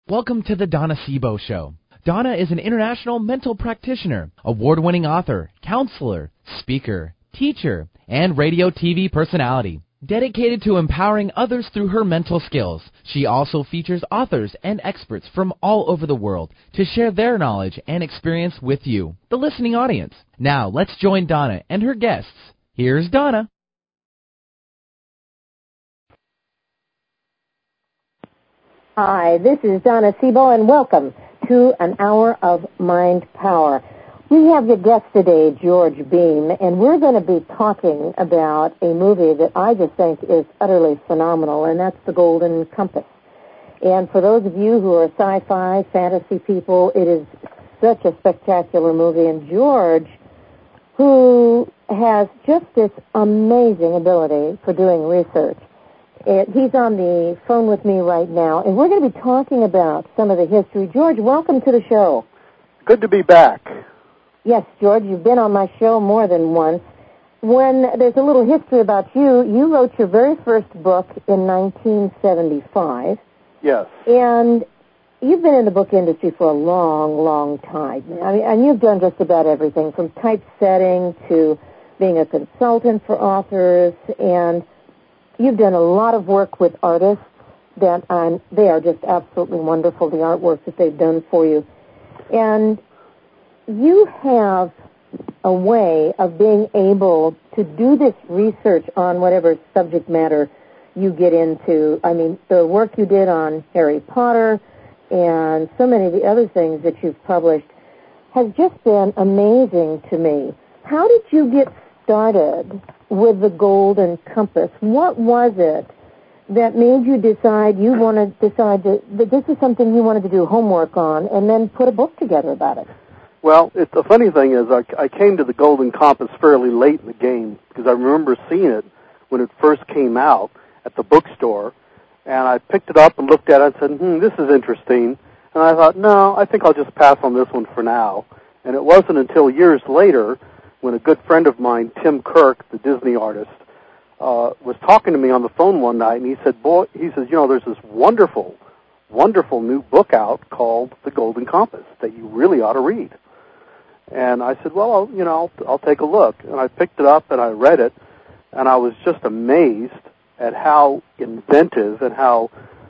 Welcome to the Donna Sebo Show. Donna is an international mental practitioner, award-winning author, counselor, speaker, teacher, and radio TV personality. Dedicated to empowering others through her mental skills, she also features authors and experts from all over the world to share their knowledge and experience with you, the listening audience. Now, let's join Donna and her guests. Here's Donna. Hi, this is Donna Sebo, and welcome to an hour of Mind Power. We have your guest today, George Beam, and we're going to be talking about a movie that I just think is utterly phenomenal, and that's The Golden Compass. And for those of you who are sci-fi, fantasy people, it is such a spectacular movie. And George, who has just this amazing ability for doing research, he's on the phone with me right now, and we're going to be talking about some of the history. George, welcome to the show. Good to be back. Yes, George, you've been on my show more than once. When there's a little history about you, you wrote your very first book in 1975. Yes. And you've been in the book industry for a long, long time. I mean, and you've done just about everything, from typesetting to being a consultant for authors, and you've done a lot of work with artists that they are just absolutely wonderful, the artwork that they've done for you. And you have a way of being able to do this research on whatever subject matter you get into. I mean, the work you did on Harry Potter and so many of the other things that you've published has just been amazing to me. How did you get started with The Golden Compass? What was it that made you decide that this is something you wanted to do homework on and then put a book together about it? Well, the funny thing is I came to The Golden Compass fairly late in the game because I remember seeing it when it first came out at the bookstore, and I picked it up and looked at it and said, this is interesting. And I thought, no, I think I'll just pass on this one for now. And it wasn't until years later when a good friend of mine, Tim Kirk, the Disney artist, was talking to me on the phone one night, and he said, there's this wonderful, wonderful new book out called The Golden Compass that you really ought to read. And I said, well, I'll take a look. And I picked it up and I read it, and I was just amazed at how inventive and how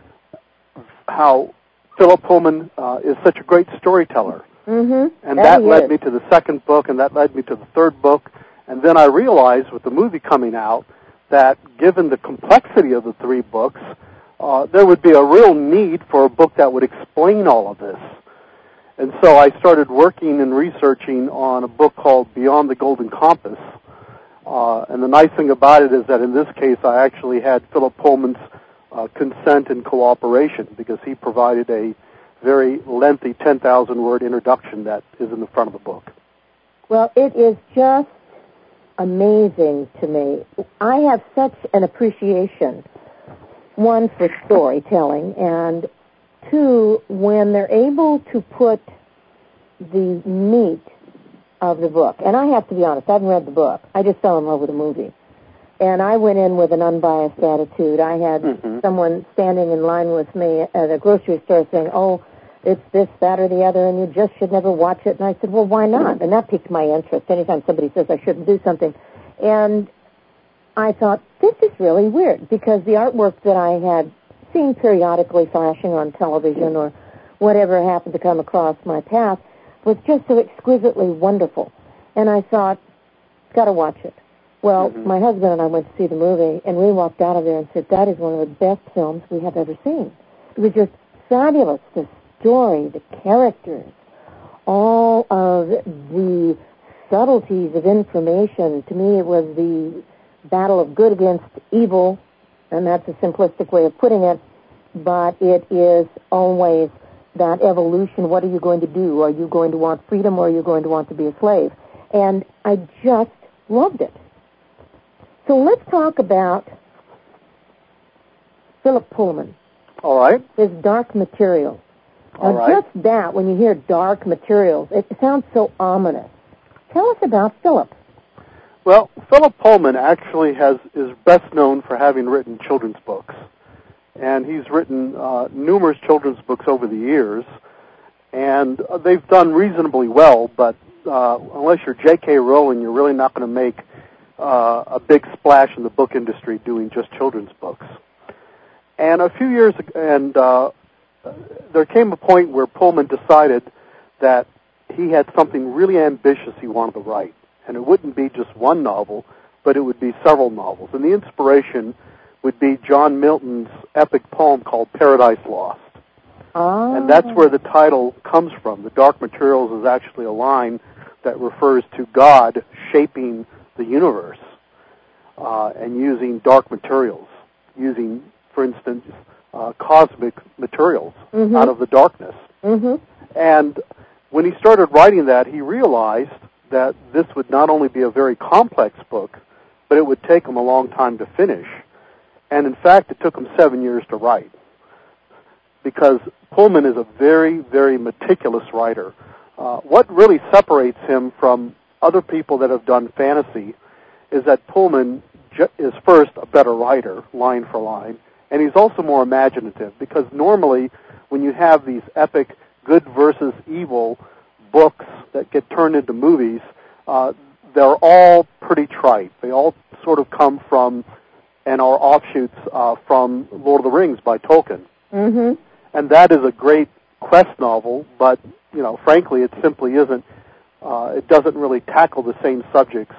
Philip Pullman is such a great storyteller. Mm-hmm. And that led me to the second book, and that led me to the third book. And then I realized with the movie coming out that given the complexity of the three books, there would be a real need for a book that would explain all of this. And so I started working and researching on a book called Beyond the Golden Compass. And the nice thing about it is that in this case I actually had Philip Pullman's consent and cooperation, because he provided a very lengthy 10,000-word introduction that is in the front of the book. Well, it is just amazing to me. I have such an appreciation, one, for storytelling, and two, when they're able to put the meat of the book. And I have to be honest, I haven't read the book. I just fell in love with the movie. And I went in with an unbiased attitude. I had someone standing in line with me at a grocery store saying, it's this, that, or the other, and you just should never watch it. And I said, well, why not? And that piqued my interest anytime somebody says I shouldn't do something. And I thought, this is really weird, because the artwork that I had seen periodically flashing on television or whatever happened to come across my path was just so exquisitely wonderful. And I thought, got to watch it. Well, my husband and I went to see the movie, and we walked out of there and said, that is one of the best films we have ever seen. It was just fabulous. The story, the characters, all of the subtleties of information. To me, it was the battle of good against evil, and that's a simplistic way of putting it, but it is always that evolution. What are you going to do? Are you going to want freedom, or are you going to want to be a slave? And I just loved it. So let's talk about Philip Pullman. All right. His Dark Materials. All now, right. Just that, when you hear Dark Materials, it sounds so ominous. Tell us about Philip. Well, Philip Pullman actually is best known for having written children's books. and he's written numerous children's books over the years, and they've done reasonably well, but unless you're J.K. Rowling, you're really not going to make a big splash in the book industry doing just children's books. And a few years ago, there came a point where Pullman decided that he had something really ambitious he wanted to write, and it wouldn't be just one novel, but it would be several novels. And the inspiration would be John Milton's epic poem called Paradise Lost. Oh. And that's where the title comes from. The Dark Materials is actually a line that refers to God shaping the universe and using dark materials, using, for instance, cosmic materials out of the darkness. And when he started writing that, he realized that this would not only be a very complex book, but it would take him a long time to finish. And in fact, it took him 7 years to write, because Pullman is a very, very meticulous writer. What really separates him from other people that have done fantasy is that Pullman is first a better writer, line for line, and he's also more imaginative, because normally when you have these epic good versus evil books that get turned into movies, they're all pretty trite. They all sort of come from and are offshoots from Lord of the Rings by Tolkien. And that is a great quest novel, but, you know, frankly, it simply isn't, it doesn't really tackle the same subjects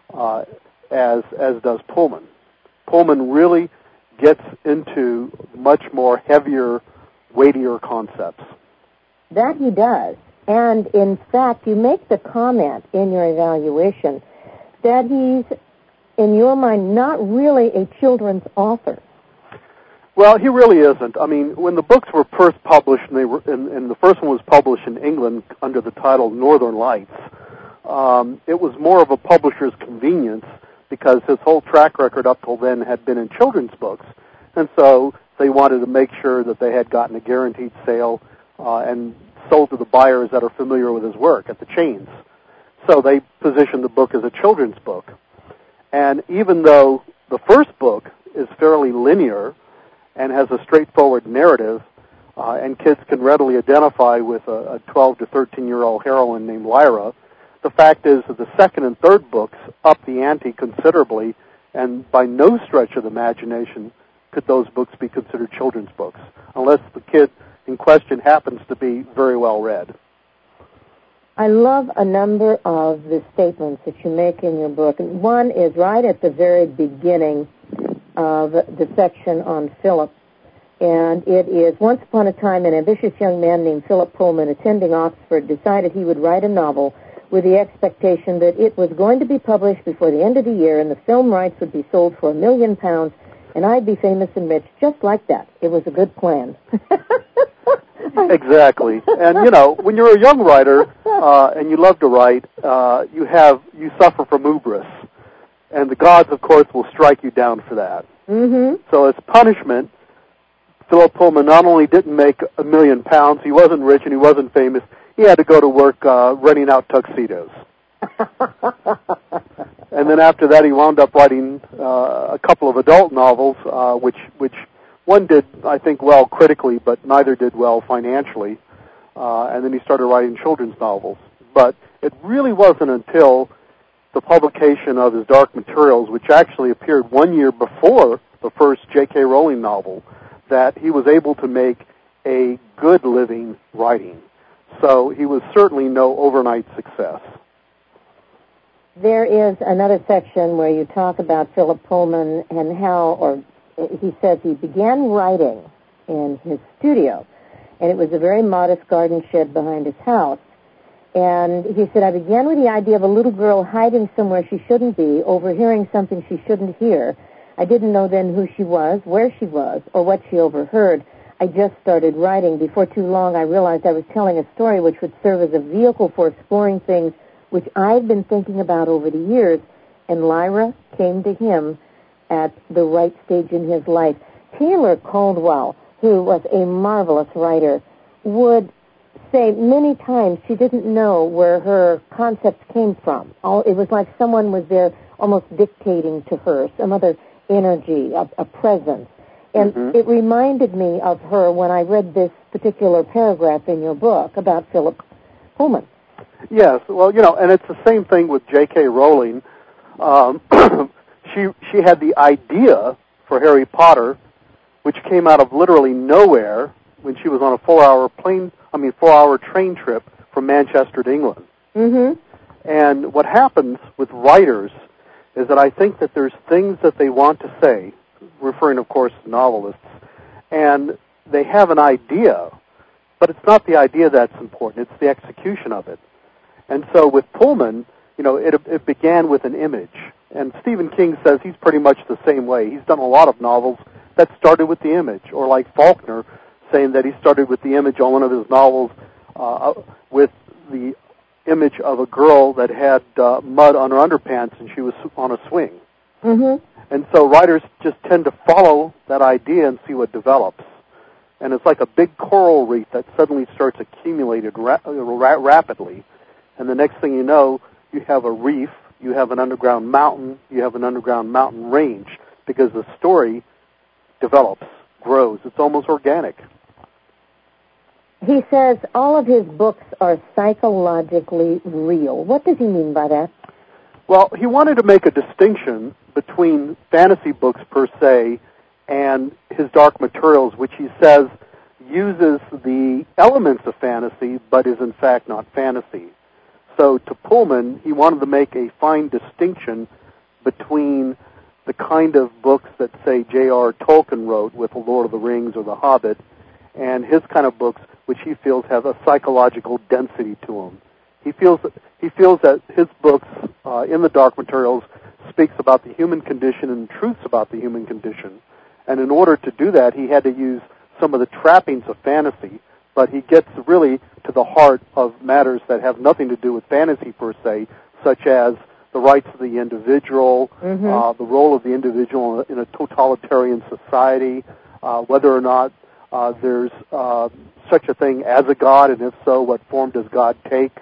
as does Pullman. Pullman really gets into much more heavier, weightier concepts. That he does. And, in fact, you make the comment in your evaluation that he's, in your mind, not really a children's author. Well, he really isn't. I mean, when the books were first published, and the first one was published in England under the title Northern Lights, it was more of a publisher's convenience, because his whole track record up till then had been in children's books. And so they wanted to make sure that they had gotten a guaranteed sale and sold to the buyers that are familiar with his work at the chains. So they positioned the book as a children's book. And even though the first book is fairly linear and has a straightforward narrative, and kids can readily identify with a 12 to 13-year-old heroine named Lyra, the fact is that the second and third books up the ante considerably, and by no stretch of the imagination could those books be considered children's books, unless the kid in question happens to be very well read. I love a number of the statements that you make in your book. And one is right at the very beginning of the section on Philip. And it is, once upon a time, an ambitious young man named Philip Pullman, attending Oxford, decided he would write a novel with the expectation that it was going to be published before the end of the year, and the film rights would be sold for £1 million, and I'd be famous and rich just like that. It was a good plan. Exactly. And, you know, when you're a young writer and you love to write, you suffer from hubris. And the gods, of course, will strike you down for that. So as punishment, Philip Pullman not only didn't make £1 million, he wasn't rich and he wasn't famous, he had to go to work renting out tuxedos. And then after that, he wound up writing a couple of adult novels, which one did, I think, well critically, but neither did well financially. And then he started writing children's novels. But it really wasn't until the publication of his Dark Materials, which actually appeared 1 year before the first J.K. Rowling novel, that he was able to make a good living writing. So he was certainly no overnight success. There is another section where you talk about Philip Pullman and how, or he says he began writing in his studio, and it was a very modest garden shed behind his house. And he said, I began with the idea of a little girl hiding somewhere she shouldn't be, overhearing something she shouldn't hear. I didn't know then who she was, where she was, or what she overheard. I just started writing. Before too long, I realized I was telling a story which would serve as a vehicle for exploring things which I'd been thinking about over the years, and Lyra came to him at the right stage in his life. Taylor Caldwell, who was a marvelous writer, would say many times she didn't know where her concepts came from. It was like someone was there almost dictating to her, some other energy, a presence. And it reminded me of her when I read this particular paragraph in your book about Philip Pullman. Yes, well, and it's the same thing with J.K. Rowling. She had the idea for Harry Potter, which came out of literally nowhere when she was on a 4-hour train trip from Manchester to England. Mm-hmm. And what happens with writers is that I think that there's things that they want to say, referring, of course, to novelists, and they have an idea, but it's not the idea that's important, it's the execution of it. And so with Pullman, it began with an image. And Stephen King says he's pretty much the same way. He's done a lot of novels that started with the image, or like Faulkner saying that he started with the image on one of his novels with the image of a girl that had mud on her underpants and she was on a swing. Mm-hmm. And so writers just tend to follow that idea and see what develops. And it's like a big coral reef that suddenly starts accumulating rapidly. And the next thing you know, you have a reef, you have an underground mountain, you have an underground mountain range, because the story develops, grows. It's almost organic. He says all of his books are psychologically real. What does he mean by that? Well, he wanted to make a distinction between fantasy books per se and his Dark Materials, which he says uses the elements of fantasy but is in fact not fantasy. So to Pullman, he wanted to make a fine distinction between the kind of books that, say, J.R. Tolkien wrote with The Lord of the Rings or The Hobbit, and his kind of books which he feels have a psychological density to them. He feels that his books in the Dark Materials speaks about the human condition and truths about the human condition. And in order to do that, he had to use some of the trappings of fantasy, but he gets really to the heart of matters that have nothing to do with fantasy per se, such as the rights of the individual, the role of the individual in a totalitarian society, whether or not there's such a thing as a God, and if so, what form does God take?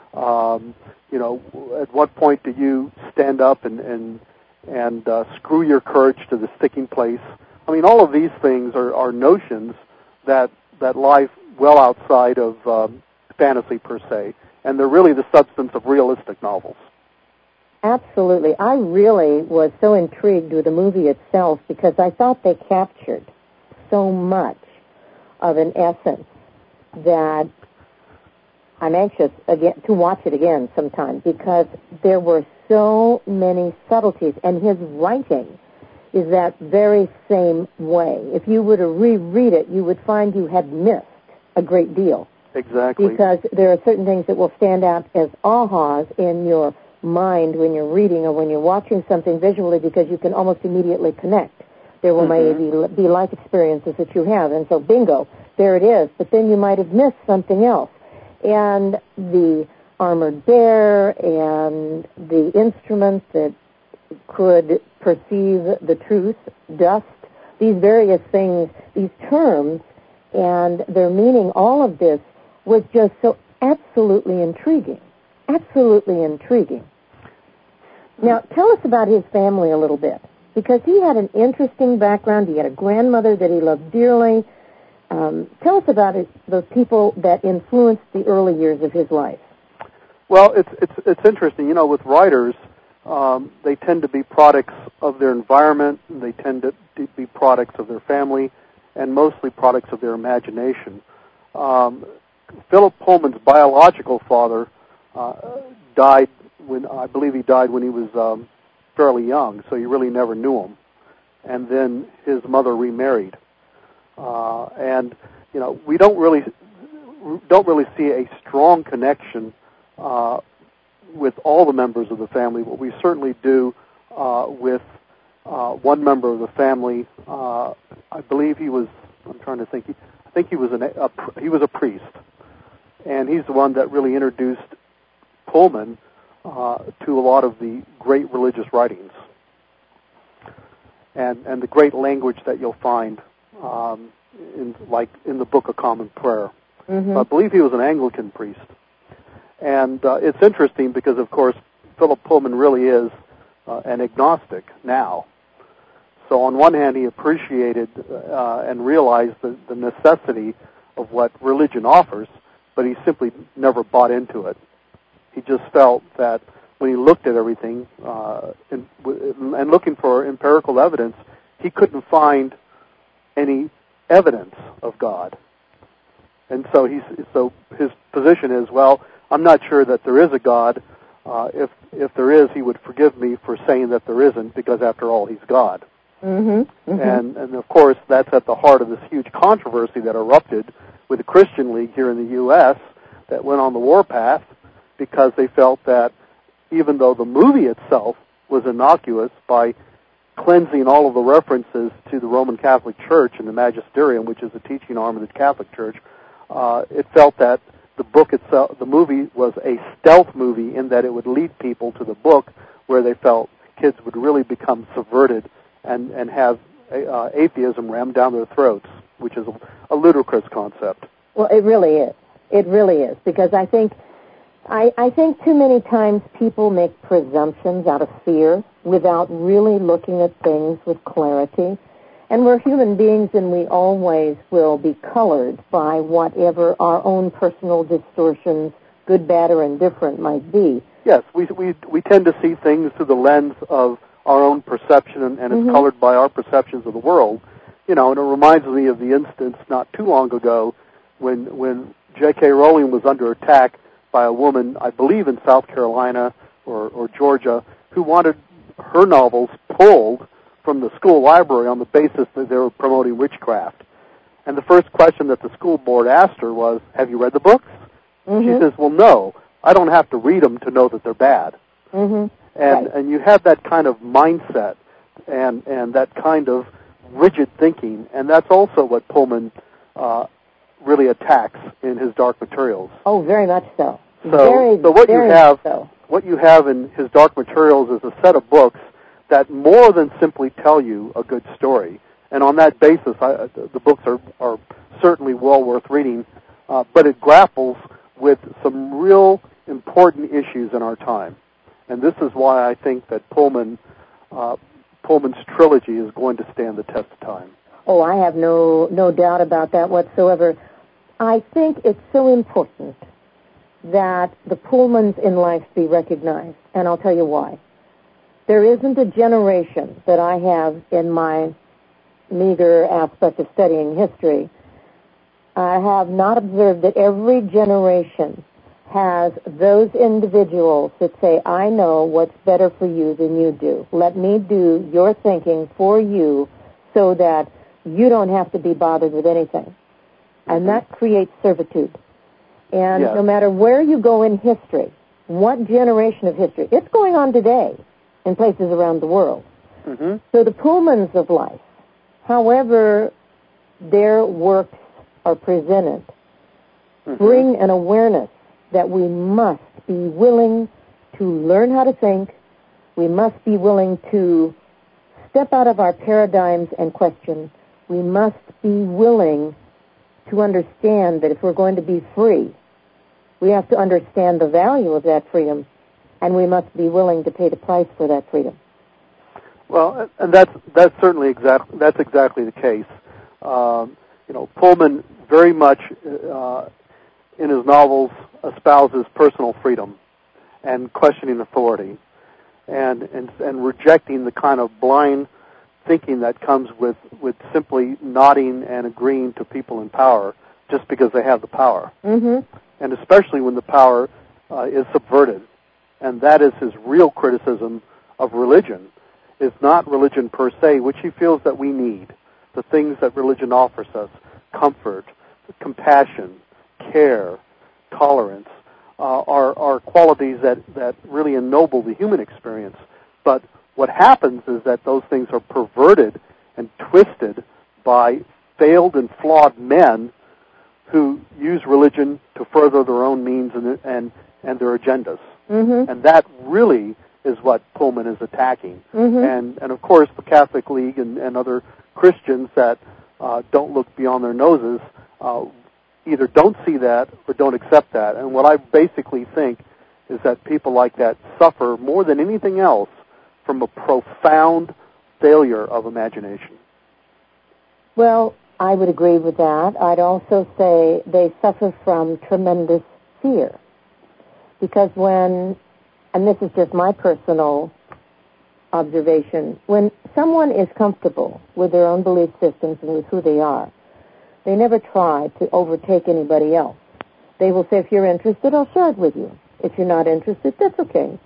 At what point do you stand up and screw your courage to the sticking place? I mean, all of these things are notions that lie well outside of fantasy per se, and they're really the substance of realistic novels. Absolutely. I really was so intrigued with the movie itself because I thought they captured so much of an essence that I'm anxious again to watch it again sometime, because there were so many subtleties, and his writing is that very same way. If you were to reread it, you would find you had missed a great deal. Exactly. Because there are certain things that will stand out as ahas in your mind when you're reading or when you're watching something visually, because you can almost immediately connect. There will maybe be life experiences that you have, and so bingo, there it is. But then you might have missed something else. And the armored bear and the instruments that could perceive the truth, dust, these various things, these terms, and their meaning, all of this was just so absolutely intriguing. Absolutely intriguing. Now, tell us about his family a little bit, because he had an interesting background. He had a grandmother that he loved dearly. Tell us about the people that influenced the early years of his life. Well, it's interesting. With writers, they tend to be products of their environment. They tend to be products of their family, and mostly products of their imagination. Philip Pullman's biological father died I believe he died when he was fairly young, so he really never knew him. And then his mother remarried. And we don't really see a strong connection with all the members of the family, but we certainly do with one member of the family. I believe he was. I'm trying to think. I think he was a priest, and he's the one that really introduced Pullman to a lot of the great religious writings and the great language that you'll find in the Book of Common Prayer. I believe he was an Anglican priest. And it's interesting because, of course, Philip Pullman really is an agnostic now. So on one hand, he appreciated and realized the necessity of what religion offers, but he simply never bought into it. He just felt that when he looked at everything and looking for empirical evidence, he couldn't find any evidence of God. And so his position is, well, I'm not sure that there is a God. If there is, he would forgive me for saying that there isn't, because after all, he's God. Mm-hmm. Mm-hmm. And of course, that's at the heart of this huge controversy that erupted with the Christian League here in the U.S. that went on the warpath, because they felt that even though the movie itself was innocuous by cleansing all of the references to the Roman Catholic Church and the Magisterium, which is the teaching arm of the Catholic Church, it felt that the book itself, the movie, was a stealth movie in that it would lead people to the book where they felt kids would really become subverted and have atheism rammed down their throats, which is a ludicrous concept. Well, it really is. It really is, because I think too many times people make presumptions out of fear without really looking at things with clarity. And we're human beings, and we always will be colored by whatever our own personal distortions, good, bad, or indifferent, might be. Yes, we tend to see things through the lens of our own perception, and it's colored by our perceptions of the world. You know, and it reminds me of the instance not too long ago when J.K. Rowling was under attack by a woman, I believe in South Carolina or Georgia, who wanted her novels pulled from the school library on the basis that they were promoting witchcraft. And the first question that the school board asked her was, have you read the books? She says, well, no, I don't have to read them to know that they're bad. And you have that kind of mindset and that kind of rigid thinking, and that's also what Pullman really attacks in his Dark Materials. Oh, very much so. So what you have in his Dark Materials is a set of books that more than simply tell you a good story. And on that basis, the books are certainly well worth reading, but it grapples with some real important issues in our time. And this is why I think that Pullman's trilogy is going to stand the test of time. Oh, I have no doubt about that whatsoever. I think it's so important that the Pullmans in life be recognized, and I'll tell you why. There isn't a generation that I have in my meager aspect of studying history. I have not observed that every generation has those individuals that say, I know what's better for you than you do. Let me do your thinking for you so that you don't have to be bothered with anything. And that creates servitude. And no matter where you go in history, what generation of history, it's going on today in places around the world. So the Pullmans of life, however their works are presented, bring an awareness that we must be willing to learn how to think. We must be willing to step out of our paradigms and question. We must be willing to understand that if we're going to be free, we have to understand the value of that freedom, and we must be willing to pay the price for that freedom. Well, and that's certainly exactly the case. Pullman very much in his novels espouses personal freedom and questioning authority, and rejecting the kind of blind thinking that comes with simply nodding and agreeing to people in power just because they have the power. And especially when the power is subverted. And that is his real criticism of religion. It's not religion per se, which he feels that we need. The things that religion offers us, comfort, compassion, care, tolerance, are qualities that really ennoble the human experience. But what happens is that those things are perverted and twisted by failed and flawed men who use religion to further their own means and their agendas. And that really is what Pullman is attacking. And of course, the Catholic League and other Christians that don't look beyond their noses either don't see that or don't accept that. And what I basically think is that people like that suffer more than anything else from a profound failure of imagination. Well, I would agree with that. I'd also say they suffer from tremendous fear. Because when, and this is just my personal observation, when someone is comfortable with their own belief systems and with who they are, they never try to overtake anybody else. They will say, if you're interested, I'll share it with you. If you're not interested, that's okay.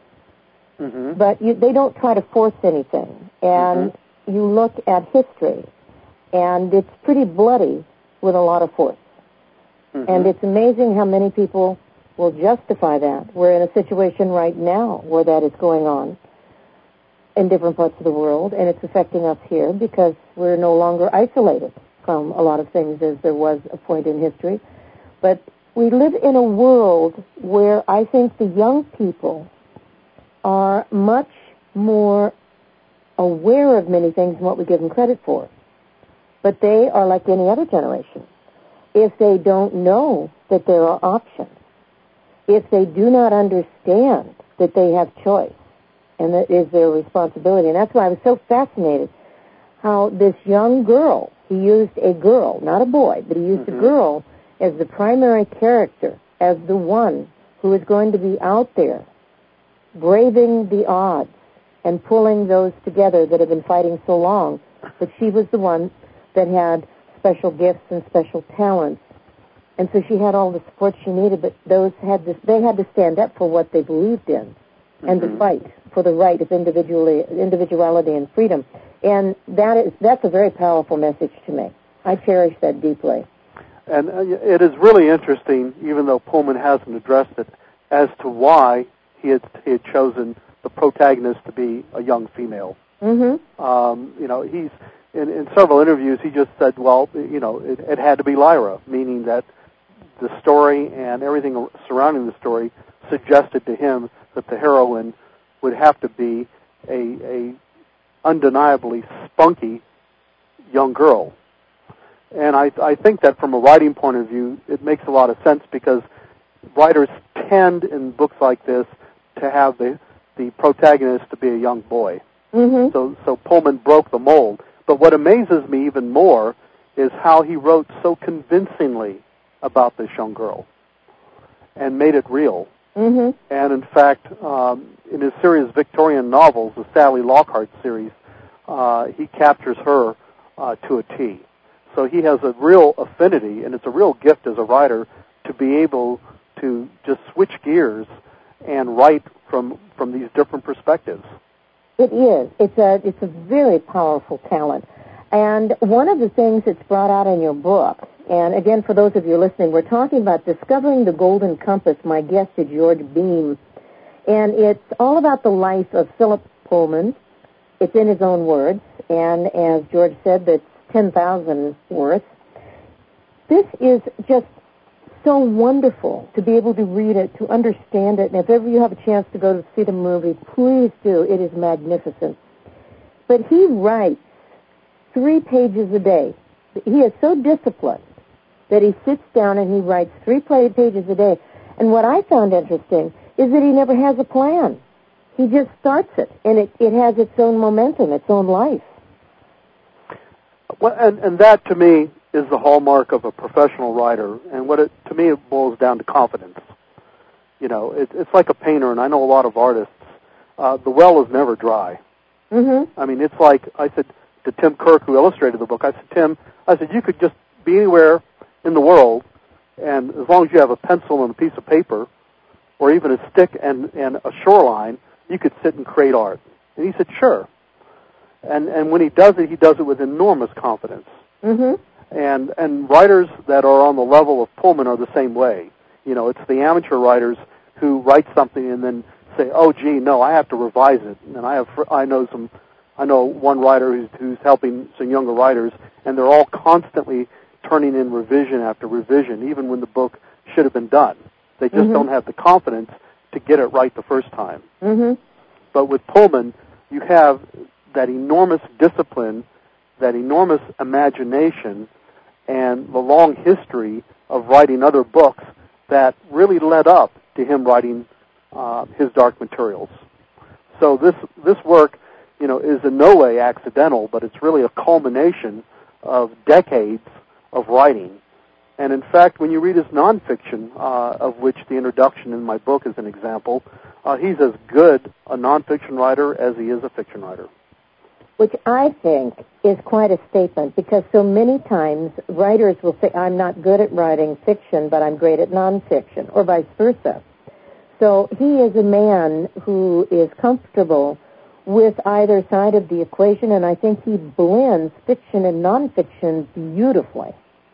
Mm-hmm. But they don't try to force anything. And you look at history, and it's pretty bloody with a lot of force. Mm-hmm. And it's amazing how many people will justify that. We're in a situation right now where that is going on in different parts of the world, and it's affecting us here because we're no longer isolated from a lot of things as there was a point in history. But we live in a world where I think the young people are much more aware of many things than what we give them credit for. But they are like any other generation. If they don't know that there are options, if they do not understand that they have choice, and that is their responsibility. And that's why I was so fascinated how this young girl, he used a girl, not a boy, but he used a girl as the primary character, as the one who is going to be out there braving the odds and pulling those together that have been fighting so long. But she was the one that had special gifts and special talents. And so she had all the support she needed, but they had to stand up for what they believed in and to fight for the right of individuality and freedom. And that's a very powerful message to me. I cherish that deeply. And it is really interesting, even though Pullman hasn't addressed it, as to why he had chosen the protagonist to be a young female. Mm-hmm. He's in several interviews he just said, well, it had to be Lyra, meaning that the story and everything surrounding the story suggested to him that the heroine would have to be a undeniably spunky young girl. And I think that from a writing point of view, it makes a lot of sense because writers tend in books like this to have the protagonist to be a young boy. Mm-hmm. So Pullman broke the mold. But what amazes me even more is how he wrote so convincingly about this young girl and made it real. Mm-hmm. And in fact, in his series Victorian novels, the Sally Lockhart series, he captures her to a T. So he has a real affinity, and it's a real gift as a writer to be able to just switch gears and write from these different perspectives. It is. It's a very powerful talent. And one of the things that's brought out in your book, and again, for those of you listening, we're talking about Discovering the Golden Compass. My guest is George Beam. And it's all about the life of Philip Pullman. It's in his own words. And as George said, that's 10,000 worth. This is just so wonderful to be able to read it, to understand it. And if ever you have a chance to go to see the movie, please do. It is magnificent. But he writes 3 pages a day. He is so disciplined that he sits down and he writes 3 pages a day. And what I found interesting is that he never has a plan. He just starts it, and it has its own momentum, its own life. Well, and that, to me, is the hallmark of a professional writer. And to me, it boils down to confidence. It's like a painter, and I know a lot of artists. The well is never dry. Mm-hmm. I mean, it's like I said to Tim Kirk, who illustrated the book, I said, Tim, you could just be anywhere in the world, and as long as you have a pencil and a piece of paper, or even a stick and a shoreline, you could sit and create art. And he said, sure. And when he does it with enormous confidence. Mm-hmm. And writers that are on the level of Pullman are the same way. It's the amateur writers who write something and then say, oh, gee, no, I have to revise it. And I know one writer who's helping some younger writers, and they're all constantly turning in revision after revision, even when the book should have been done. They just don't have the confidence to get it right the first time. Mm-hmm. But with Pullman, you have that enormous discipline, that enormous imagination, and the long history of writing other books that really led up to him writing his Dark Materials. So this work is in no way accidental, but it's really a culmination of decades of writing. And in fact, when you read his nonfiction, of which the introduction in my book is an example, he's as good a nonfiction writer as he is a fiction writer. Which I think is quite a statement, because so many times writers will say, I'm not good at writing fiction, but I'm great at nonfiction, or vice versa. So he is a man who is comfortable with either side of the equation, and I think he blends fiction and nonfiction beautifully.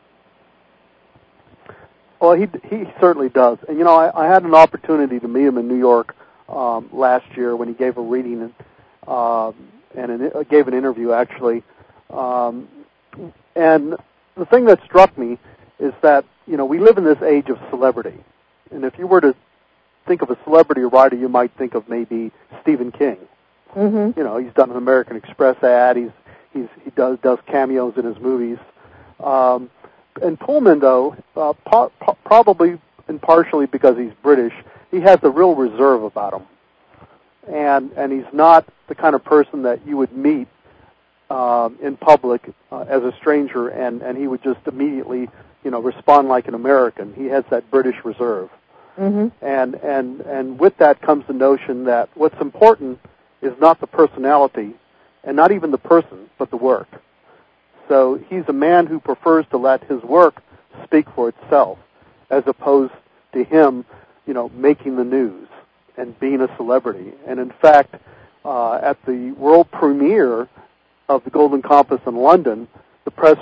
Well, he certainly does. And, I had an opportunity to meet him in New York last year when he gave a reading and gave an interview, actually. And the thing that struck me is that, we live in this age of celebrity. And if you were to think of a celebrity writer, you might think of maybe Stephen King. Mm-hmm. He's done an American Express ad. He does cameos in his movies. And Pullman, though, probably and partially because he's British, he has a real reserve about him. And he's not the kind of person that you would meet in public as a stranger, and he would just immediately, respond like an American. He has that British reserve. Mm-hmm. And with that comes the notion that what's important is not the personality, and not even the person, but the work. So he's a man who prefers to let his work speak for itself, as opposed to him, making the news and being a celebrity. And in fact, at the world premiere of the Golden Compass in London, the press,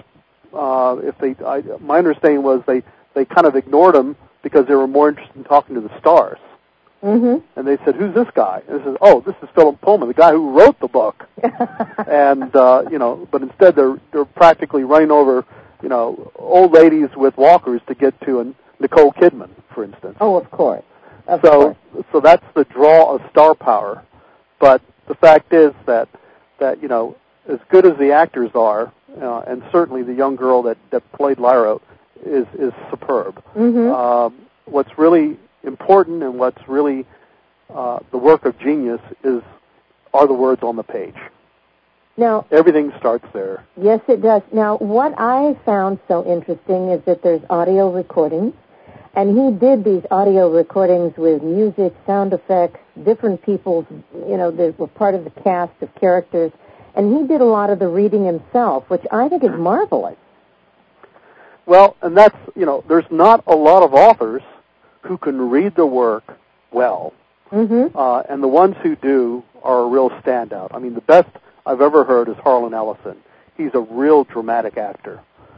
my understanding was they kind of ignored him because they were more interested in talking to the stars. Mm-hmm. And they said, "Who's this guy?" And they said, "Oh, this is Philip Pullman, the guy who wrote the book." And but instead they're practically running over, old ladies with walkers to get to Nicole Kidman, for instance. Oh, of course. Of course. So that's the draw of star power. But the fact is that as good as the actors are, and certainly the young girl that played Lyra is superb. Mm-hmm. What's really important and what's really the work of genius are the words on the page. Now, everything starts there. Yes, it does. Now, what I found so interesting is that there's audio recordings, and he did these audio recordings with music, sound effects, different people's, that were part of the cast of characters, and he did a lot of the reading himself, which I think is marvelous. Well, and that's, there's not a lot of authors who can read the work well. Mm-hmm. And the ones who do are a real standout. I mean, the best I've ever heard is Harlan Ellison. He's a real dramatic actor.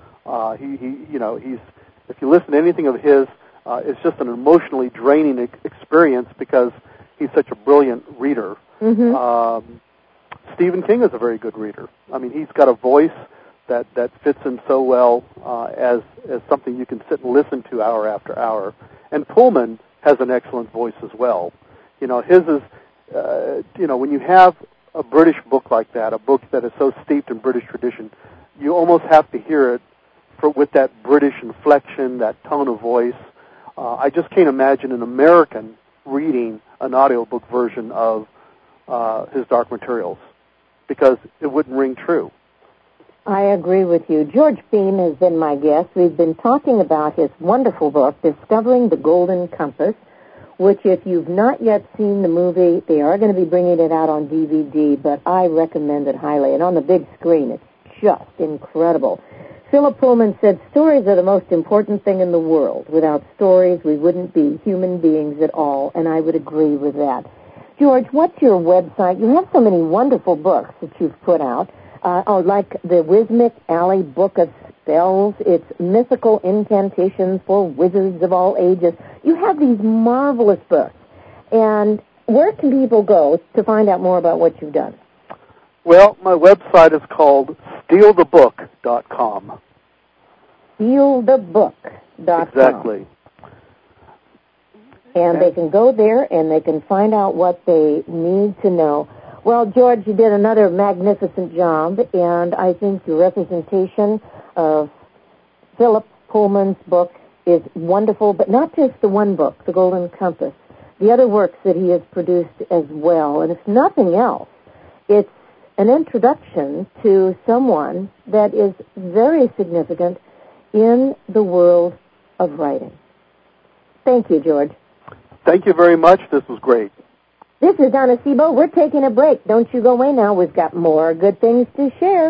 He's if you listen to anything of his, it's just an emotionally draining experience because he's such a brilliant reader. Mm-hmm. Stephen King is a very good reader. I mean, he's got a voice that fits him so well as something you can sit and listen to hour after hour. And Pullman has an excellent voice as well. His is, when you have a British book like that, a book that is so steeped in British tradition, you almost have to hear it with that British inflection, that tone of voice. I just can't imagine an American reading an audiobook version of his Dark Materials because it wouldn't ring true. I agree with you. George Beam has been my guest. We've been talking about his wonderful book, Discovering the Golden Compass, which if you've not yet seen the movie, they are going to be bringing it out on DVD, but I recommend it highly. And on the big screen, it's just incredible. Philip Pullman said, stories are the most important thing in the world. Without stories, we wouldn't be human beings at all, and I would agree with that. George, what's your website? You have so many wonderful books that you've put out. Like the Wismic Alley Book of Spells. It's mythical incantations for wizards of all ages. You have these marvelous books. And where can people go to find out more about what you've done? Well, my website is called StealTheBook.com. StealTheBook.com. Exactly. And they can go there and they can find out what they need to know. Well, George, you did another magnificent job, and I think your representation of Philip Pullman's book is wonderful, but not just the one book, The Golden Compass, the other works that he has produced as well. And if nothing else, it's an introduction to someone that is very significant in the world of writing. Thank you, George. Thank you very much. This was great. This is Donna Sebo. We're taking a break. Don't you go away now. We've got more good things to share.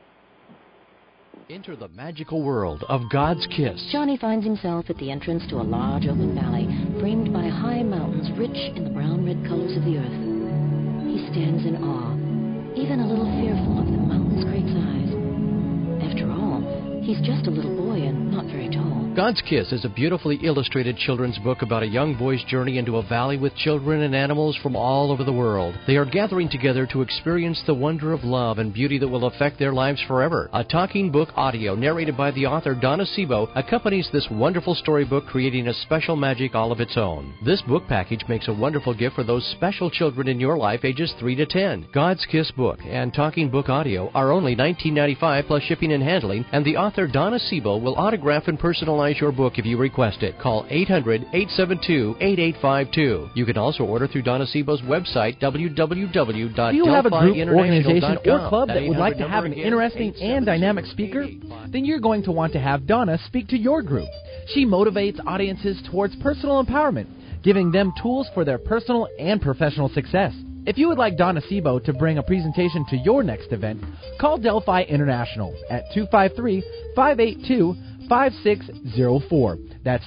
Enter the magical world of God's Kiss. Johnny finds himself at the entrance to a large open valley, framed by high mountains rich in the brown-red colors of the earth. He stands in awe, even a little fearful of the mountain's great size. After all, he's just a little boy and not very tall. God's Kiss is a beautifully illustrated children's book about a young boy's journey into a valley with children and animals from all over the world. They are gathering together to experience the wonder of love and beauty that will affect their lives forever. A talking book audio narrated by the author Donna Sebo accompanies this wonderful storybook, creating a special magic all of its own. This book package makes a wonderful gift for those special children in your life ages 3 to 10. God's Kiss book and talking book audio are only $19.95 plus shipping and handling, and the author Donna Sebo will autograph and personalize your book if you request it. Call 800-872-8852. You can also order through Donna Sebo's website, www.delphiinternational.com. Do you have a group, organization, or club that would like to have an interesting and dynamic speaker? Then you're going to want to have Donna speak to your group. She motivates audiences towards personal empowerment, giving them tools for their personal and professional success. If you would like Donna Sebo to bring a presentation to your next event, call Delphi International at 253-582-5604. That's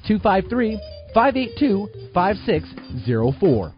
253-582-5604.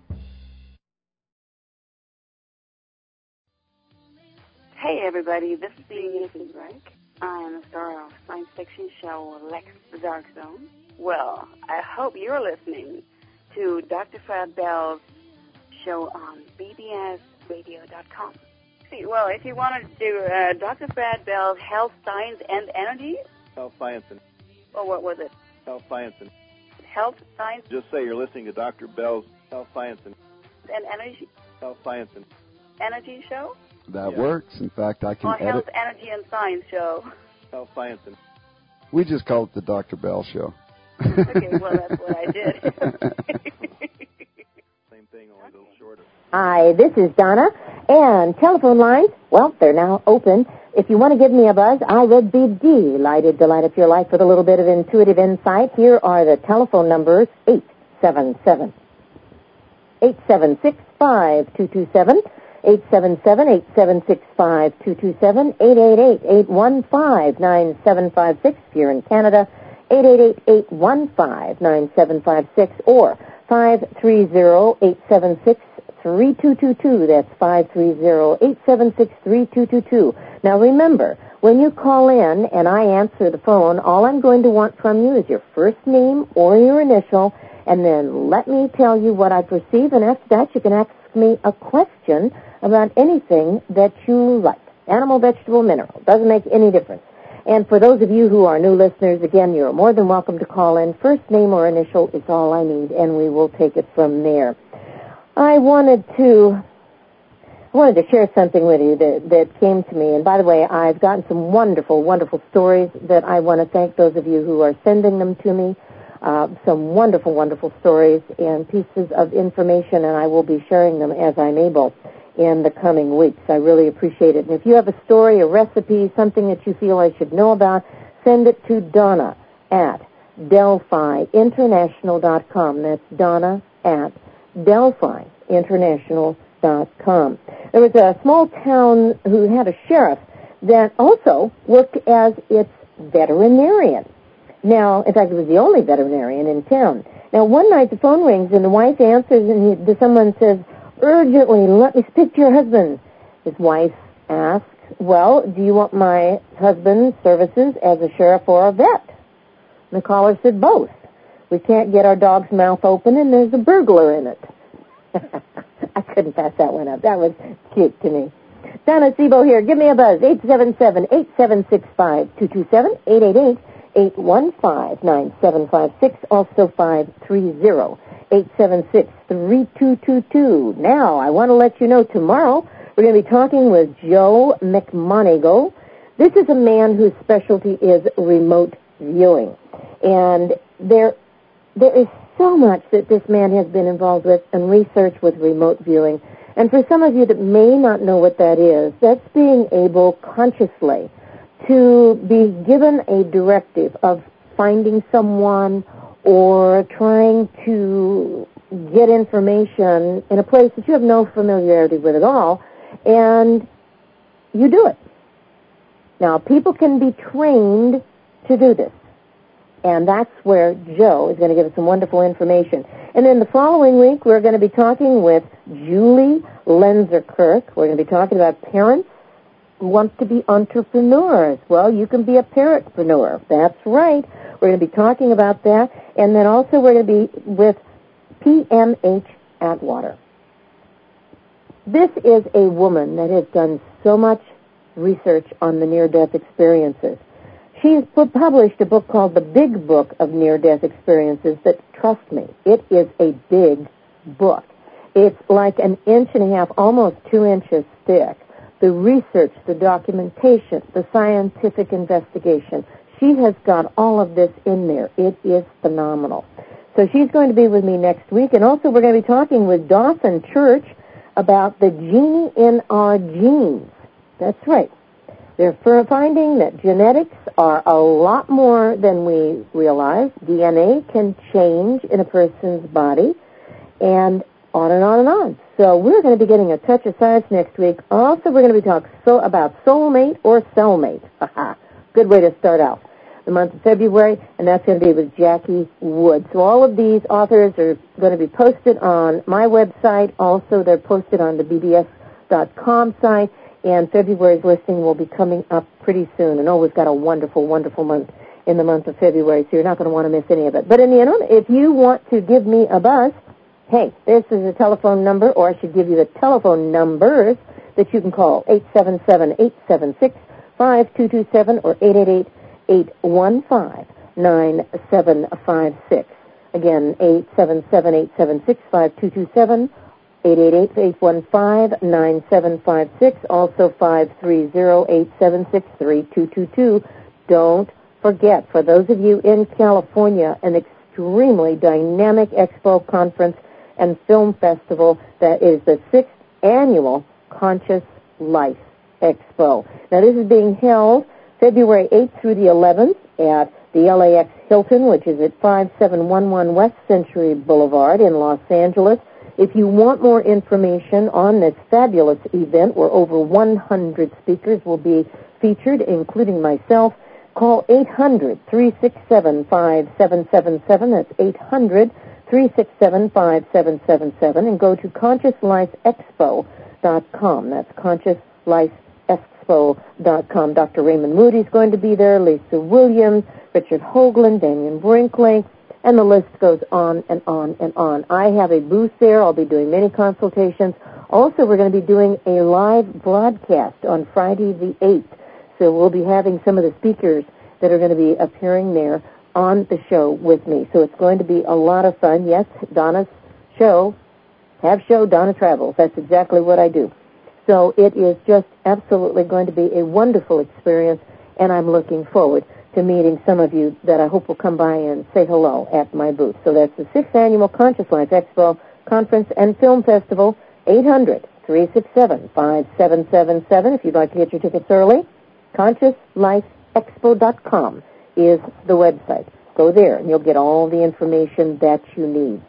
Hey everybody, this is Mrs. Reich. I am the star of science fiction show Lex the Dark Zone. Well, I hope you're listening to Dr. Fred Bell's show on bbsradio.com. See, well, if you want to do Dr. Fred Bell's Health, Science, and Energy. Health, Science, and... Oh, what was it? Health, Science, and... Health, Science... Just say you're listening to Dr. Bell's Health, Science, and... Energy... Health, Science, and... Energy show? That works. In fact, I can edit... Health, Energy, and Science show. Health, Science, and... We just call it the Dr. Bell Show. Okay, well, that's what I did. Same thing, only a little shorter. Hi, this is Donna, and telephone lines, well, they're now open. If you want to give me a buzz, I would be delighted to light up your life with a little bit of intuitive insight. Here are the telephone numbers: 877-876-5227, 877-876-5227, 888-815-9756 if you're in Canada, 888-815-9756, or 530-876-3222. That's 530-876-3222. Now remember, when you call in and I answer the phone, all I'm going to want from you is your first name or your initial, and then let me tell you what I perceive, and after that you can ask me a question about anything that you like. Animal, vegetable, mineral. Doesn't make any difference. And for those of you who are new listeners, again, you're more than welcome to call in. First name or initial is all I need, and we will take it from there. I wanted to share something with you that came to me. And by the way, I've gotten some wonderful, wonderful stories that I want to thank those of you who are sending them to me. Some wonderful, wonderful stories and pieces of information, and I will be sharing them as I'm able in the coming weeks. I really appreciate it. And if you have a story, a recipe, something that you feel I should know about, send it to Donna at DelphiInternational.com. That's Donna at DelphiInternational.com. There was a small town who had a sheriff that also worked as its veterinarian. Now, in fact, it was the only veterinarian in town. Now, one night the phone rings and the wife answers and someone says, "Urgently, let me speak to your husband." His wife asks, "Well, do you want my husband's services as a sheriff or a vet?" And the caller said, "Both. We can't get our dog's mouth open and there's a burglar in it." I couldn't pass that one up. That was cute to me. Donna Sebo here. Give me a buzz. 877-876-5227, 888-815-9756, also 530-876-3222. Now, I want to let you know tomorrow we're going to be talking with Joe McMonigle. This is a man whose specialty is remote viewing. And there is so much that this man has been involved with and research with remote viewing And for some of you that may not know what that is, that's being able consciously to be given a directive of finding someone or trying to get information in a place that you have no familiarity with at all, and you do it. Now, people can be trained to do this, and that's where Joe is going to give us some wonderful information. And then the following week, we're going to be talking with Julie Lenzer-Kirk. We're going to be talking about parents who want to be entrepreneurs. Well, you can be a parentpreneur. That's right. We're going to be talking about that. And then also we're going to be with PMH Atwater. This is a woman that has done so much research on the near-death experiences. She's published a book called The Big Book of Near-Death Experiences that, trust me, it is a big book. It's like 1.5 inches, almost 2 inches thick. The research, the documentation, the scientific investigation, she has got all of this in there. It is phenomenal. So she's going to be with me next week, and also we're going to be talking with Dawson Church about the genie in our genes. That's right. They're finding that genetics are a lot more than we realize. DNA can change in a person's body, and on and on and on. So we're going to be getting a touch of science next week. Also, we're going to be talking about soulmate or cellmate. Good way to start out the month of February, and that's going to be with Jackie Wood. So all of these authors are going to be posted on my website. Also, they're posted on the bbs.com site. And February's listing will be coming up pretty soon. And we've got a wonderful, wonderful month in the month of February, so you're not going to want to miss any of it. But in the interim, if you want to give me a buzz, hey, this is a telephone number, or I should give you the telephone numbers that you can call, 877-876-5227 or 888-815-9756. Again, 877-876-5227. 888-815-9756, also 530-876-3222. Don't forget, for those of you in California, an extremely dynamic expo conference and film festival that is the 6th annual Conscious Life Expo. Now, this is being held February 8th through the 11th at the LAX Hilton, which is at 5711 West Century Boulevard in Los Angeles. If you want more information on this fabulous event where over 100 speakers will be featured, including myself, call 800-367-5777. That's 800-367-5777, and go to ConsciousLifeExpo.com. That's ConsciousLifeExpo.com. Dr. Raymond Moody's going to be there, Lisa Williams, Richard Hoagland, Damian Brinkley, and the list goes on and on and on. I have a booth there. I'll be doing many consultations. Also, we're going to be doing a live broadcast on Friday the 8th. So we'll be having some of the speakers that are going to be appearing there on the show with me. So it's going to be a lot of fun. Yes, Donna's show, Donna Travels. That's exactly what I do. So it is just absolutely going to be a wonderful experience, and I'm looking forward to meeting some of you that I hope will come by and say hello at my booth. So that's the 6th Annual Conscious Life Expo Conference and Film Festival, 800-367-5777. If you'd like to get your tickets early, ConsciousLifeExpo.com is the website. Go there, and you'll get all the information that you need.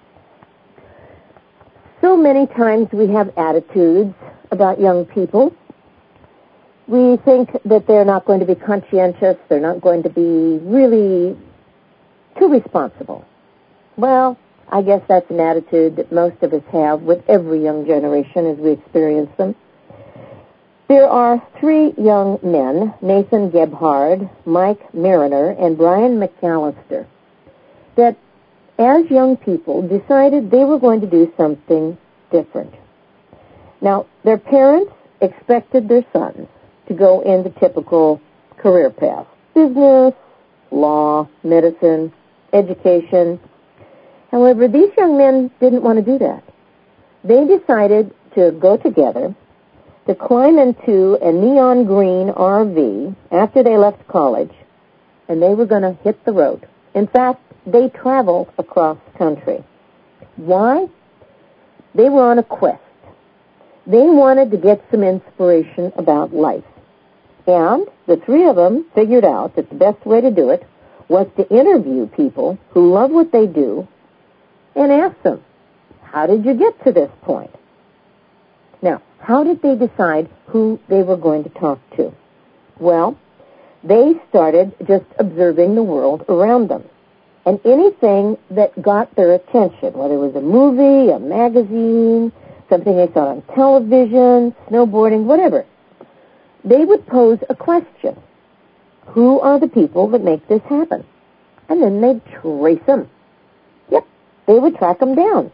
So many times we have attitudes about young people. We think that they're not going to be conscientious, they're not going to be really too responsible. Well, I guess that's an attitude that most of us have with every young generation as we experience them. There are 3 young men, Nathan Gebhard, Mike Mariner, and Brian McAllister, that as young people decided they were going to do something different. Now, their parents expected their sons to go in the typical career path: business, law, medicine, education. However, these young men didn't want to do that. They decided to go together to climb into a neon green RV after they left college, and they were going to hit the road. In fact, they traveled across country. Why? They were on a quest. They wanted to get some inspiration about life. And the three of them figured out that the best way to do it was to interview people who love what they do and ask them, how did you get to this point? Now, how did they decide who they were going to talk to? Well, they started just observing the world around them. And anything that got their attention, whether it was a movie, a magazine, something they saw on television, snowboarding, whatever, they would pose a question. Who are the people that make this happen? And then they'd trace them. Yep, they would track them down.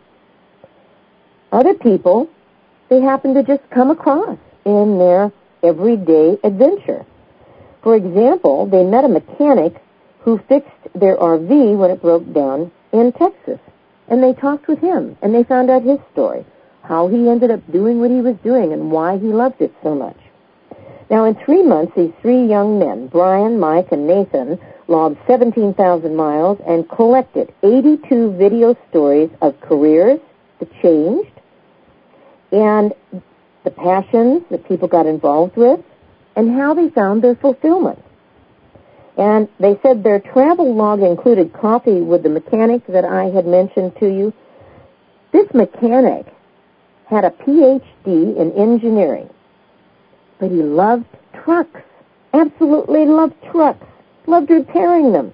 Other people, they happened to just come across in their everyday adventure. For example, they met a mechanic who fixed their RV when it broke down in Texas. And they talked with him, and they found out his story, how he ended up doing what he was doing and why he loved it so much. Now, in 3 months, these three young men, Brian, Mike, and Nathan, logged 17,000 miles and collected 82 video stories of careers that changed and the passions that people got involved with and how they found their fulfillment. And they said their travel log included coffee with the mechanic that I had mentioned to you. This mechanic had a Ph.D. in engineering, but he loved trucks, absolutely loved trucks, loved repairing them.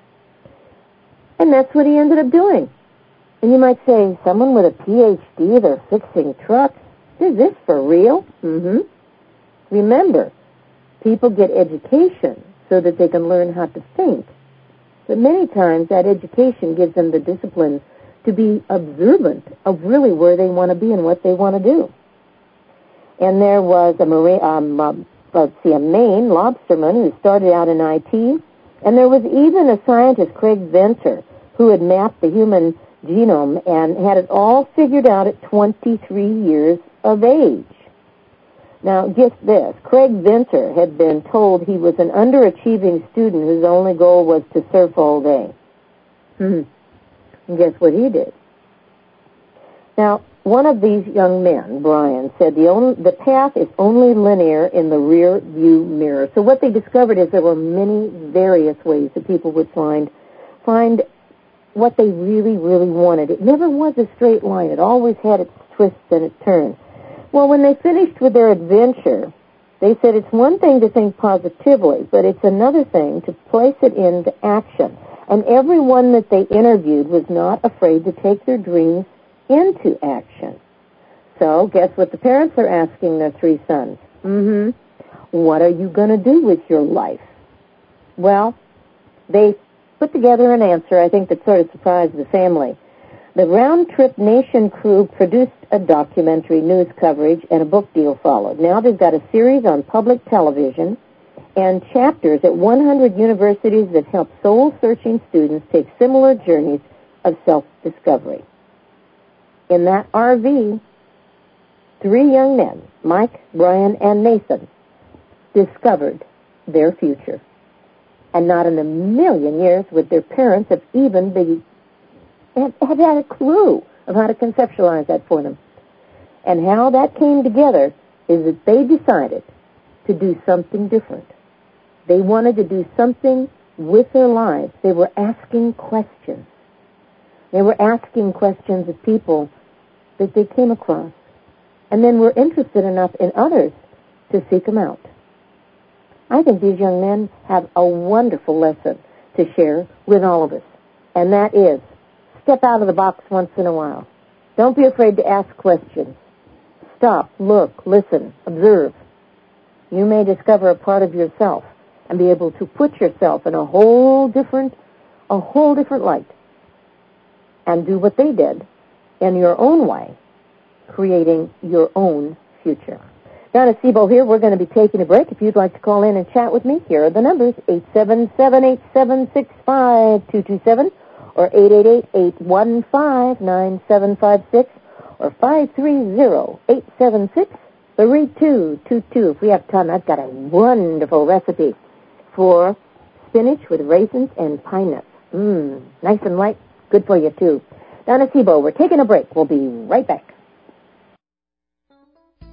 And that's what he ended up doing. And you might say, someone with a Ph.D., they're fixing trucks. Is this for real? Mm-hmm. Remember, people get education so that they can learn how to think. But many times that education gives them the discipline to be observant of really where they want to be and what they want to do. And there was a Maine lobsterman who started out in IT, and there was even a scientist, Craig Venter, who had mapped the human genome and had it all figured out at 23 years of age. Now, get this. Craig Venter had been told he was an underachieving student whose only goal was to surf all day. And guess what he did? Now, one of these young men, Brian, said the path is only linear in the rear view mirror. So what they discovered is there were many various ways that people would find what they really, really wanted. It never was a straight line. It always had its twists and its turns. Well, when they finished with their adventure, they said it's one thing to think positively, but it's another thing to place it into action. And everyone that they interviewed was not afraid to take their dreams into action. So, guess what the parents are asking their three sons? What are you going to do with your life? Well, they put together an answer, I think, that sort of surprised the family. The Round Trip Nation crew produced a documentary news coverage and a book deal followed. Now they've got a series on public television and chapters at 100 universities that help soul-searching students take similar journeys of self-discovery. In that RV, three young men, Mike, Brian, and Nathan, discovered their future. And not in a million years would their parents have even have had a clue of how to conceptualize that for them. And how that came together is that they decided to do something different. They wanted to do something with their lives. They were asking questions. They were asking questions of people that they came across, and then were interested enough in others to seek them out. I think these young men have a wonderful lesson to share with all of us, and that is, step out of the box once in a while. Don't be afraid to ask questions. Stop, look, listen, observe. You may discover a part of yourself and be able to put yourself in a whole different light and do what they did in your own way, creating your own future. Donna Sebo here. We're going to be taking a break. If you'd like to call in and chat with me, here are the numbers, 877-876-5227 or 888-815-9756 or 530-876-3222. If we have time, I've got a wonderful recipe for spinach with raisins and pine nuts. Nice and light, good for you too. Donna Sebo, we're taking a break. We'll be right back.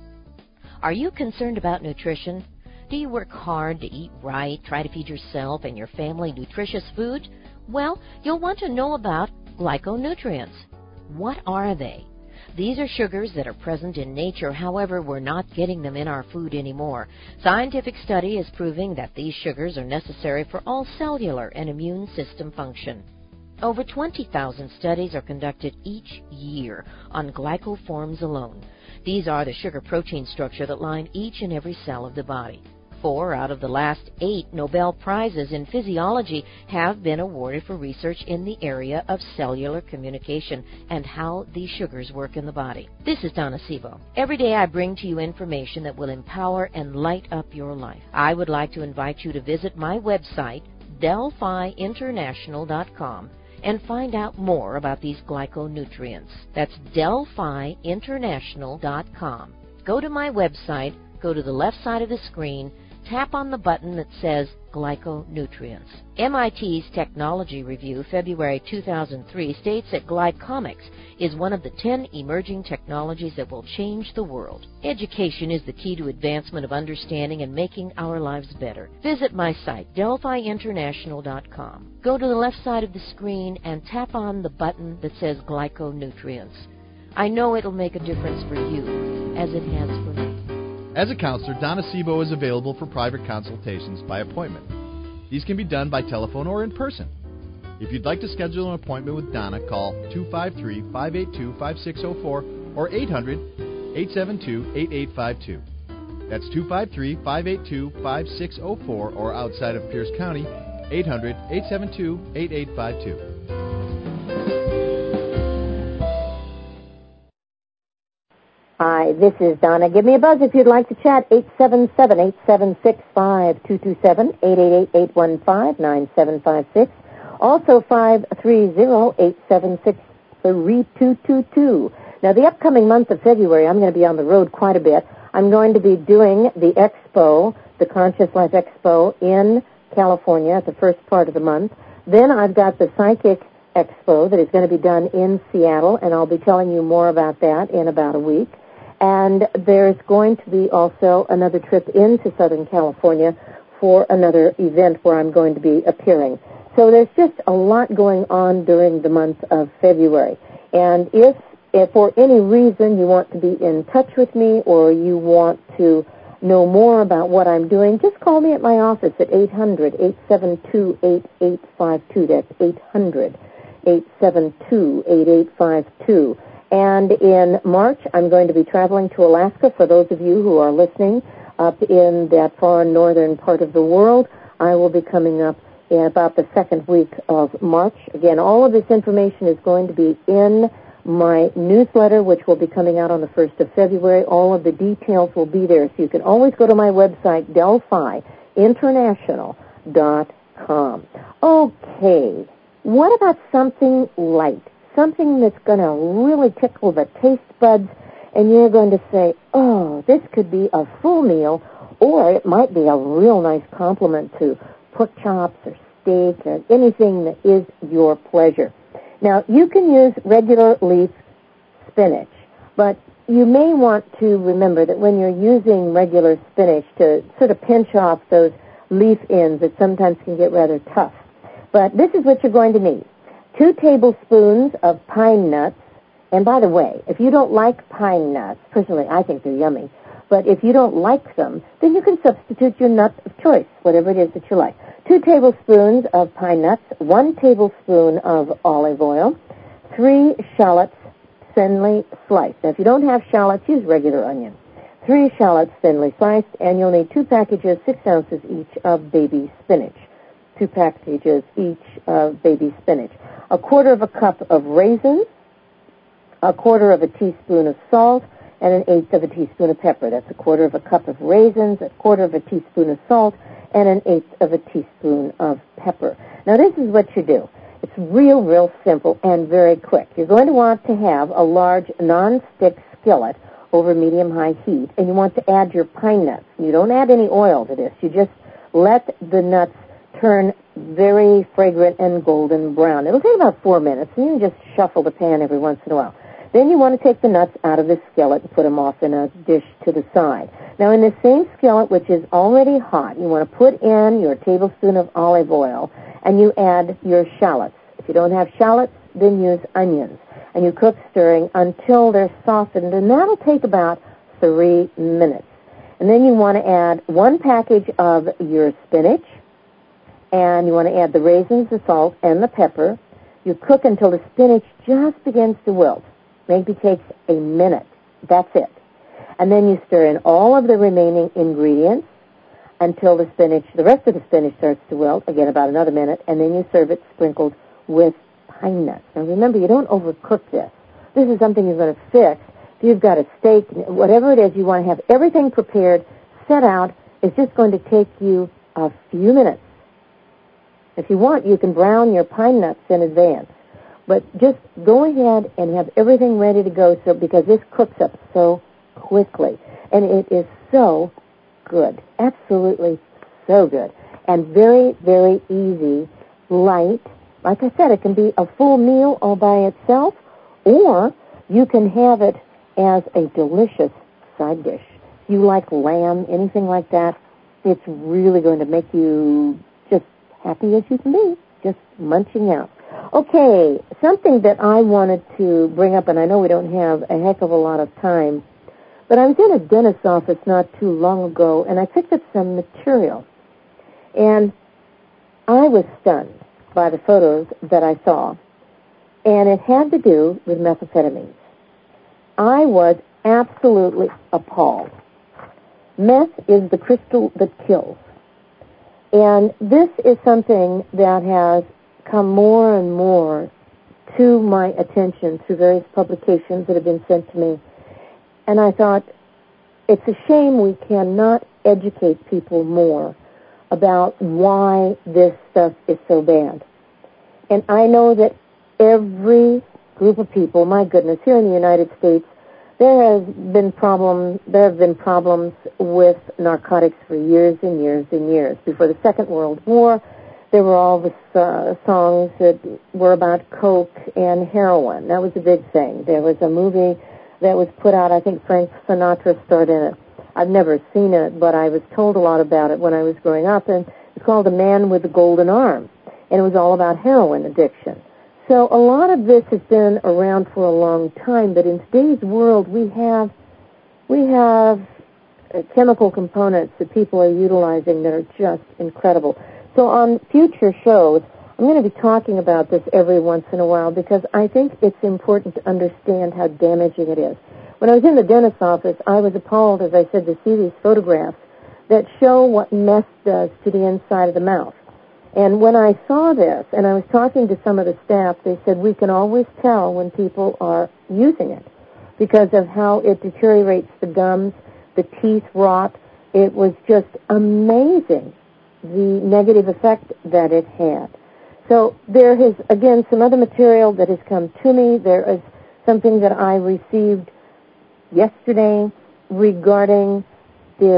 Are you concerned about nutrition? Do you work hard to eat right, try to feed yourself and your family nutritious food? Well, you'll want to know about glyconutrients. What are they? These are sugars that are present in nature, however, we're not getting them in our food anymore. Scientific study is proving that these sugars are necessary for all cellular and immune system function. Over 20,000 studies are conducted each year on glycoforms alone. These are the sugar-protein structure that line each and every cell of the body. 4 out of the last 8 Nobel Prizes in physiology have been awarded for research in the area of cellular communication and how these sugars work in the body. This is Donna Sebo. Every day I bring to you information that will empower and light up your life. I would like to invite you to visit my website, DelphiInternational.com, and find out more about these glyconutrients. That's DelphiInternational.com. Go to my website, go to the left side of the screen, tap on the button that says Glyconutrients. MIT's Technology Review, February 2003, states that glycomics is one of the 10 emerging technologies that will change the world. Education is the key to advancement of understanding and making our lives better. Visit my site, DelphiInternational.com. Go to the left side of the screen and tap on the button that says Glyconutrients. I know it'll make a difference for you, as it has for me. As a counselor, Donna Sebo is available for private consultations by appointment. These can be done by telephone or in person. If you'd like to schedule an appointment with Donna, call 253-582-5604 or 800-872-8852. That's 253-582-5604 or outside of Pierce County, 800-872-8852. Hi, this is Donna. Give me a buzz if you'd like to chat. 877-876-5227, 888-815-9756. Also 530-876-3222. Now, the upcoming month of February, I'm going to be on the road quite a bit. I'm going to be doing the expo, the Conscious Life Expo in California at the first part of the month. Then I've got the Psychic Expo that is going to be done in Seattle, and I'll be telling you more about that in about a week. And there's going to be also another trip into Southern California for another event where I'm going to be appearing. So there's just a lot going on during the month of February. And if for any reason you want to be in touch with me or you want to know more about what I'm doing, just call me at my office at 800-872-8852. That's 800-872-8852. And in March, I'm going to be traveling to Alaska. For those of you who are listening up in that far northern part of the world, I will be coming up in about the second week of March. Again, all of this information is going to be in my newsletter, which will be coming out on the 1st of February. All of the details will be there, so you can always go to my website, DelphiInternational.com. Okay, what about something light? Something that's going to really tickle the taste buds, and you're going to say, oh, this could be a full meal, or it might be a real nice compliment to pork chops or steak or anything that is your pleasure. Now, you can use regular leaf spinach, but you may want to remember that when you're using regular spinach to sort of pinch off those leaf ends that sometimes can get rather tough. But this is what you're going to need. 2 tablespoons of pine nuts. And by the way, if you don't like pine nuts, personally I think they're yummy, but if you don't like them, then you can substitute your nut of choice, whatever it is that you like. 2 tablespoons of pine nuts, 1 tablespoon of olive oil, 3 shallots thinly sliced. Now, if you don't have shallots, use regular onion. 3 shallots thinly sliced, and you'll need 2 packages, 6 ounces each of baby spinach. 2 packages each of baby spinach. 1/4 cup of raisins, 1/4 teaspoon of salt, and 1/8 teaspoon of pepper. That's 1/4 cup of raisins, 1/4 teaspoon of salt, and 1/8 teaspoon of pepper. Now, this is what you do. It's real simple and very quick. You're going to want to have a large non-stick skillet over medium-high heat, and you want to add your pine nuts. You don't add any oil to this. You just let the nuts turn very fragrant and golden brown. It'll take about 4 minutes, and you can just shuffle the pan every once in a while. Then you want to take the nuts out of the skillet and put them off in a dish to the side. Now, in this same skillet, which is already hot, you want to put in your tablespoon of olive oil, and you add your shallots. If you don't have shallots, then use onions. And you cook stirring until they're softened, and that'll take about 3 minutes. And then you want to add 1 package of your spinach, and you want to add the raisins, the salt, and the pepper. You cook until the spinach just begins to wilt. Maybe takes a minute. That's it. And then you stir in all of the remaining ingredients until the rest of the spinach starts to wilt, again about another minute, and then you serve it sprinkled with pine nuts. Now remember, you don't overcook this. This is something you're going to fix. If you've got a steak, whatever it is, you want to have everything prepared, set out. It's just going to take you a few minutes. If you want, you can brown your pine nuts in advance. But just go ahead and have everything ready to go because this cooks up so quickly. And it is so good. Absolutely so good. And very, very easy, light. Like I said, it can be a full meal all by itself, or you can have it as a delicious side dish. If you like lamb, anything like that, it's really going to make you just happy as you can be, just munching out. Okay, something that I wanted to bring up, and I know we don't have a heck of a lot of time, but I was in a dentist's office not too long ago, and I picked up some material, and I was stunned by the photos that I saw, and it had to do with methamphetamines. I was absolutely appalled. Meth is the crystal that kills, and this is something that has come more and more to my attention through various publications that have been sent to me. And I thought, it's a shame we cannot educate people more about why this stuff is so bad. And I know that every group of people, my goodness, here in the United States, there have been problems with narcotics for years and years and years. Before the Second World War, there were all the songs that were about coke and heroin. That was a big thing. There was a movie that was put out, I think Frank Sinatra starred in it. I've never seen it, but I was told a lot about it when I was growing up, and it's called The Man with the Golden Arm, and it was all about heroin addiction. So a lot of this has been around for a long time, but in today's world we have chemical components that people are utilizing that are just incredible. So on future shows, I'm going to be talking about this every once in a while because I think it's important to understand how damaging it is. When I was in the dentist's office, I was appalled, as I said, to see these photographs that show what meth does to the inside of the mouth. And when I saw this, and I was talking to some of the staff, they said we can always tell when people are using it because of how it deteriorates the gums, the teeth rot. It was just amazing, the negative effect that it had. So there is, again, some other material that has come to me. There is something that I received yesterday regarding this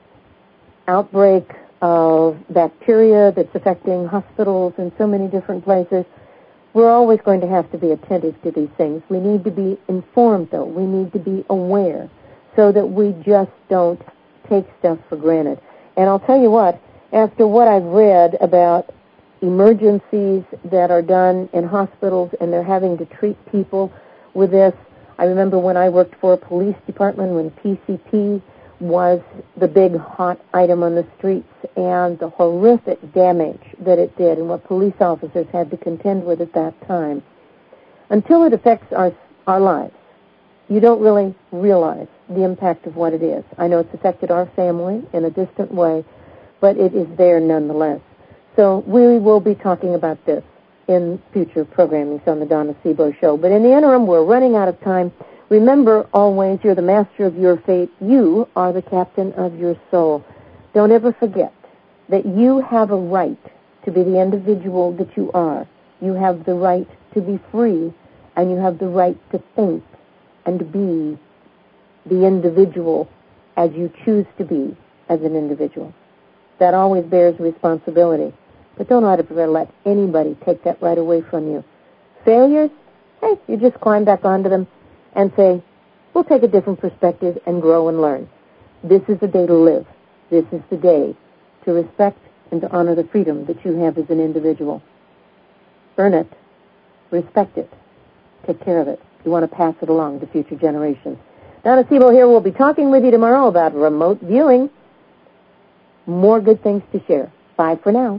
outbreak of bacteria that's affecting hospitals in so many different places. We're always going to have to be attentive to these things. We need to be informed, though. We need to be aware so that we just don't take stuff for granted. And I'll tell you what, after what I've read about emergencies that are done in hospitals and they're having to treat people with this, I remember when I worked for a police department when PCP was the big hot item on the streets and the horrific damage that it did and what police officers had to contend with at that time. Until it affects our lives, you don't really realize the impact of what it is. I know it's affected our family in a distant way, but it is there nonetheless. So we will be talking about this in future programming on the Donna Sebo Show. But in the interim, we're running out of time. Remember always, you're the master of your fate. You are the captain of your soul. Don't ever forget that you have a right to be the individual that you are. You have the right to be free, and you have the right to think and to be the individual as you choose to be as an individual. That always bears responsibility. But don't ever let anybody take that right away from you. Failures, hey, you just climb back onto them and say, we'll take a different perspective and grow and learn. This is the day to live. This is the day to respect and to honor the freedom that you have as an individual. Earn it. Respect it. Take care of it. You want to pass it along to future generations. Donna Sebo here. We'll be talking with you tomorrow about remote viewing. More good things to share. Bye for now.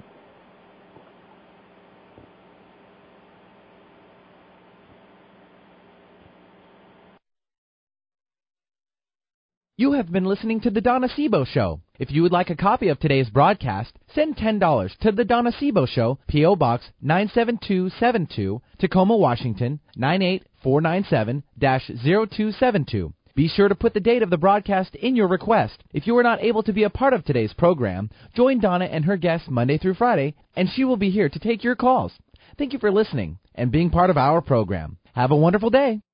You have been listening to The Donna Sebo Show. If you would like a copy of today's broadcast, send $10 to The Donna Sebo Show, P.O. Box 97272, Tacoma, Washington, 98497-0272. Be sure to put the date of the broadcast in your request. If you are not able to be a part of today's program, join Donna and her guests Monday through Friday, and she will be here to take your calls. Thank you for listening and being part of our program. Have a wonderful day.